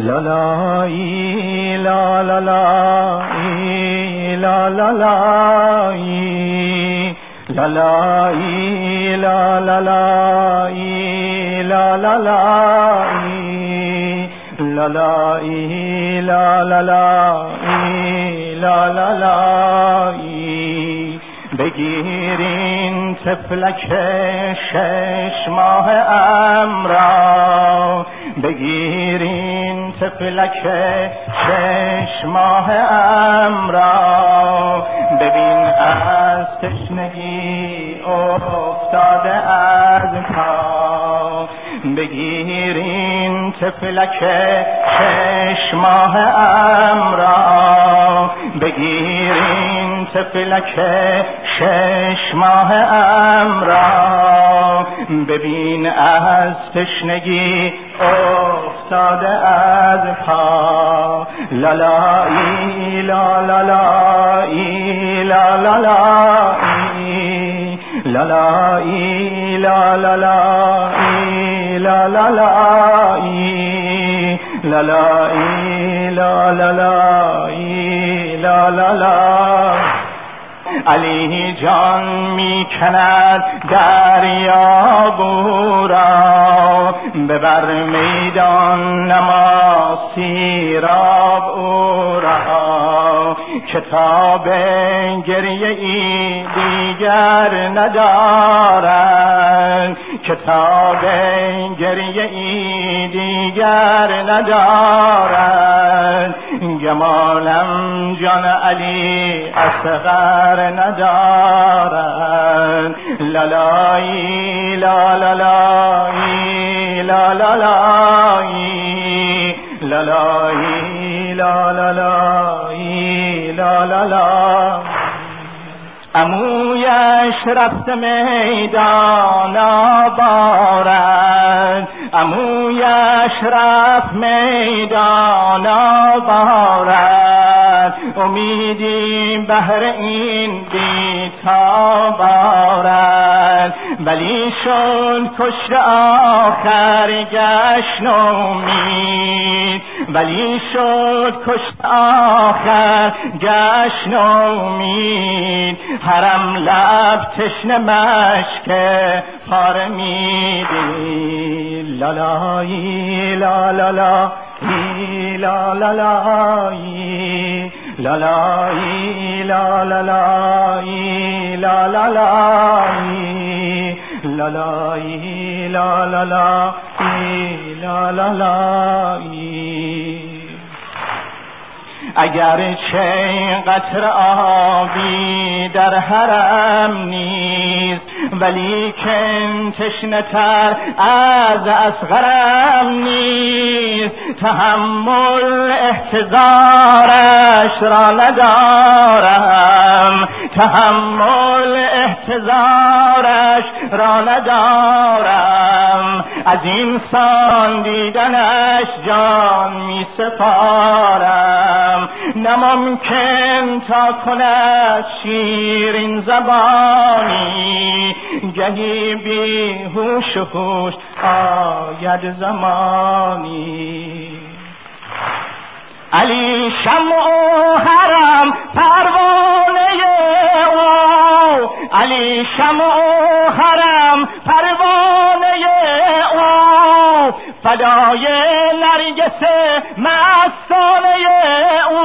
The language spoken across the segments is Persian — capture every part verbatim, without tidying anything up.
لا لا ای لا لا لا ای لا لا لا ای لا لا ای لا لا لا ای لا لا لا ای لا لا ای لا لا لا ای لا لا لا ای بگیرین طفلک شش ماه امرا، بگیرین طفلک شش ماه امرا، ببین از تشنگی افتاده از پا، بگیرین طفلک شش ماه امرا، بگیرین طفلک شش ماه امرا، ببین از تشنگی افتاده از پا. لا لا ای لا لا لا ای لا لا لا ای لا لا ای لا لا لا ای لا لا لا ای لا لا ای لا لا لا ای لا لا لا. علی جان می کند دریا بورا، ببر میدان نما سیراب او را، کتاب گریه ای دیگر ندارد، کتاب گریه ای دیگر ندارد، گمانم جان علی اصغر ندارد. لا لا ای لا لا لا ای لا لا لا ای لا لا ای لا لا لا ای لا لا لا. عمویش رفت میدان آبارد، عمویش رفت میدان آبارد، امیدی بهر این بی‌تاب آرد، ولی شد کشته آخر گشت نومید، ولی شد کشته آخر گشت نومید، حرم لب تشنه مشک پاره میدی. لا لا ای لا لا لا ای لا لا لا ای لا لا ای لا لا لا ای لا لا لا ای لا لا ای لا لا لا ای لا لا لا ای. اگر چه قطر آبی در حرم نیست، ولی کن تشنه تر از اصغرم نیست، تحمل احتضارش را ندارم، تحمل احتضارش را ندارم، از این سان دیدنش جان می سپارم، نممکن تا کند شیرین زبانی، گهی بی هوش و هوش آید زمانی. علی شمع و حرم پروانه او، علی شمع و حرم پروانه او، فدای نرگس مستانه او،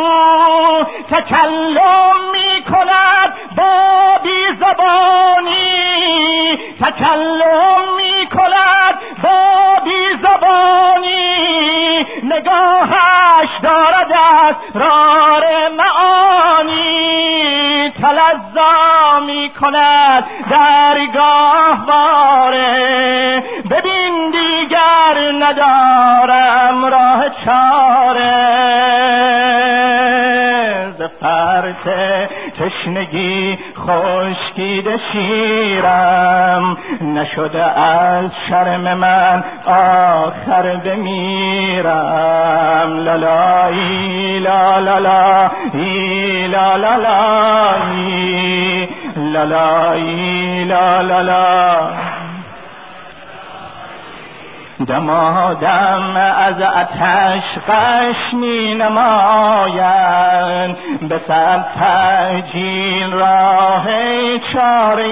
تکلم می کند با بی زبانی، تکلم می کند با بی زبانی، نگاهش دارد از رار معانی، تلظا می کند درگاه باره، ببین دیگر ندارم راه چاره، ز فرط تشنگی خشکیده شیرم، نشده از شرم من آخر بمیرم. لا لا ای لا لا لا ای لا لا لا ای لا لا ای لا لا لا دمادم از آتش غش می نمایند، به صد تأجیل راه چاره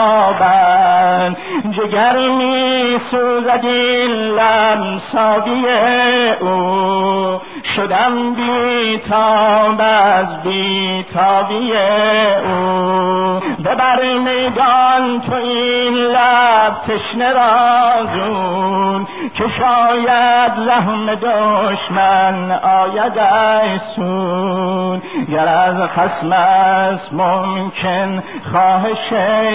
یابند. جگر می سوزد این لمسابی او، شدم بیتاب از بیتابی او. ببر میدان تو این لب تشنه را زود، که شاید زحم دشمن آید سود. گر از خصم است ممکن خواهش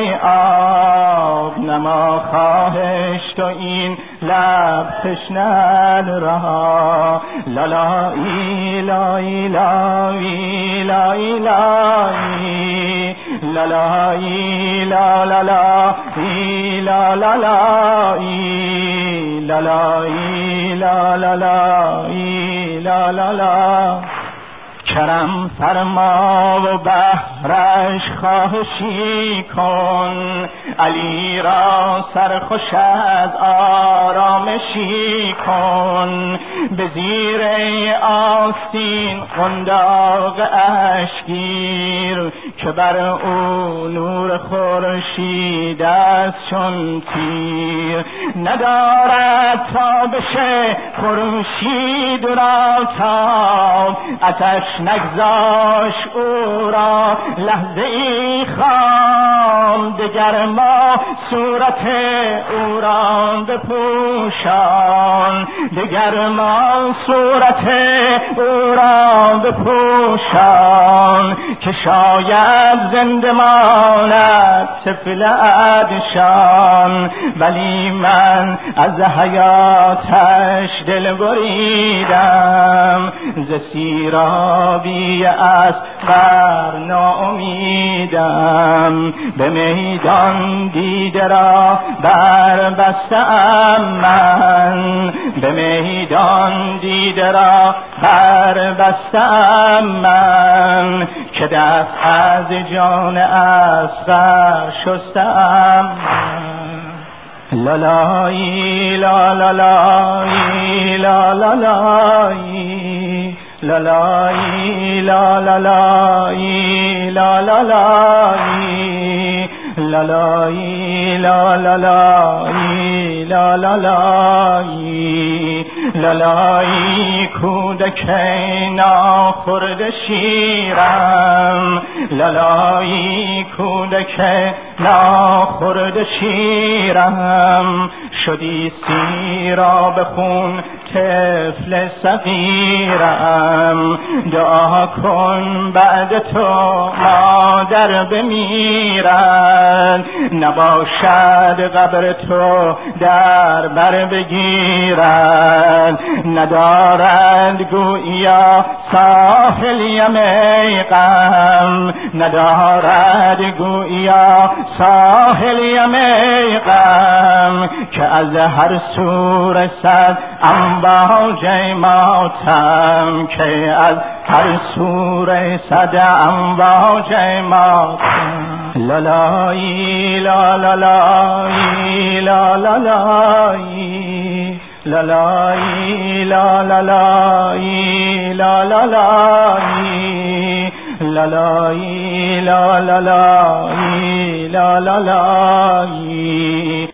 آب، نما خواهش تو این لب تشنه را. لالا ایلا ایلا ایلا ایلا لالا ایلا لالا ایلا لالا لالا ایلا لالا ایلا لالا. کرم فرما و بهرش خواهشی کن، علی را سرخوش از آرامشی کن. به زیر آستین قنداق اشکگیر، که بر او نور خورشید است چون تیر. ندارد تابش خورشید را تاب، آتش نگذاش او را لحظه ای خام. دگر ما صورت او را بپوشان، دگر ما صورت او را بپوشان. که شاید زنده ماند طفل ادشان، ولی من از حیاتش دل بریدم. ز سیرابی اصغر ناامیدم، به میدان دیده را بر بستم من. به میدان دیده را بر بستم من، که دست از جان اصغر شستم من. لالایی لالایی لالایی لالایی لالایی لالایی لالایی لالایی لالایی لالایی کودک ناخورده شیرم. لالایی کودک ناخورده شیرم. شدی سیراب خون طفل صغیرم. دعا کن بعد تو مادر بمیرد، نباشد قبر تو در بر بگیرد. ندارد گویا ساحل یم غم، ندارد گویا ساحل یم غم. که از هر سور صد امواج ماتم، که از هر سور صد امواج ماتم. لالایی لالایی لالایی لالایی لالایی لالایی لالایی لالایی لالایی